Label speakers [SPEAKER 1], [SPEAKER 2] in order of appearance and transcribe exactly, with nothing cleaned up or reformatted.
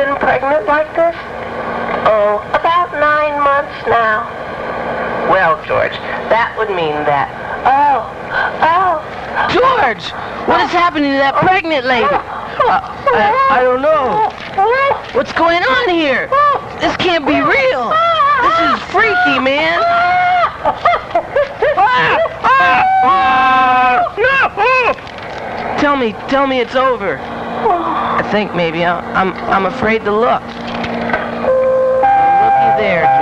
[SPEAKER 1] been pregnant like this? Oh, about nine months now. Well, George, that would mean that... Oh, oh...
[SPEAKER 2] George! What is happening to that pregnant lady? Uh, I, I don't know. What's going on here? This can't be real. This is freaky, man. Tell me, tell me it's over. I think maybe I'm, I'm, I'm afraid to look. Looky there,